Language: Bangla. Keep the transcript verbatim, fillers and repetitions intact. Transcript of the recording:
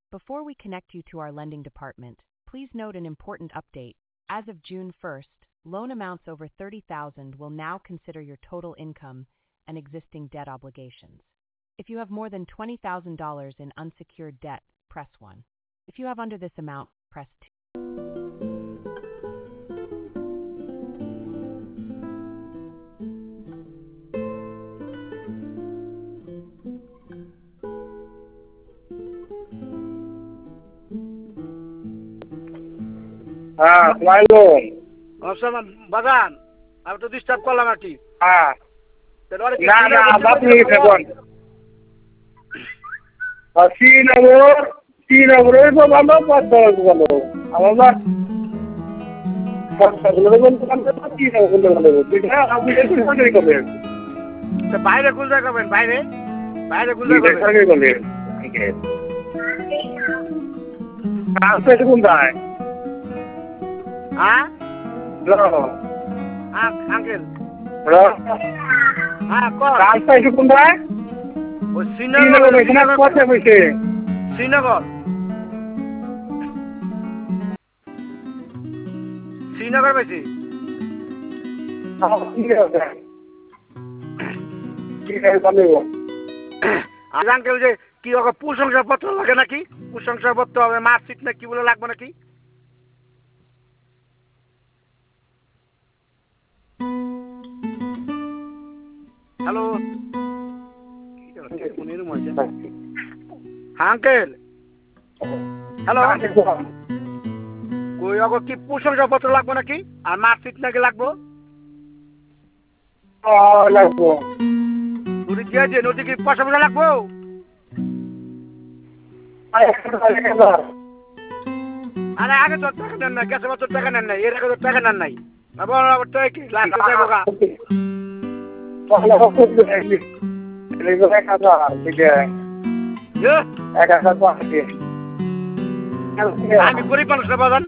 Before we connect you to our lending department, please note an important update. As of June first, loan amounts over thirty thousand dollars will now consider your total income and existing debt obligations. If you have more than twenty thousand dollars in unsecured debt, press one. If you have under this amount, press two. হ্যাঁ লাইলন অবশ্য বাগান আমি তো ডিস্টার্ব করলাম আর কি। হ্যাঁ না না আপনি দেখুন শ্রীনগর শ্রীনগরে তো ভালো পদ্মার ভালো আমার বাইরে কোন জায়গা করবেন? বাইরে বাইরে কোন জায়গা করবেন? কোনটায় হ্যাঁ আঙ্কেল হ্যাঁ রাজশাহী কোনটায়? ও শ্রীনগর কথা বলছে শ্রীনগর শ্রীনগর বেশি আঙ্কেল যে কি প্রশংসাপত্র লাগে নাকি? প্রশংসাপত্র হবে মার্কশিট না কি বলে লাগবে নাকি? হ্যালো আঙ্কেল হ্যালো কই অগো কি প্রশংসাপত্র লাগবে নাকি আর মার্কশিট নাকি লাগবো? লাগবো নদী দিয়েছে নদী কি পয়সা পয়সা লাগবো? আরে আগে তোর টাকা নেন নাই, গ্যাসের বছর টাকা নেন নাই, এর আগে তোর টাকা নেন নাই। কি লাস্ট যাবো গা আমি গরিব মানুষ না বাজান,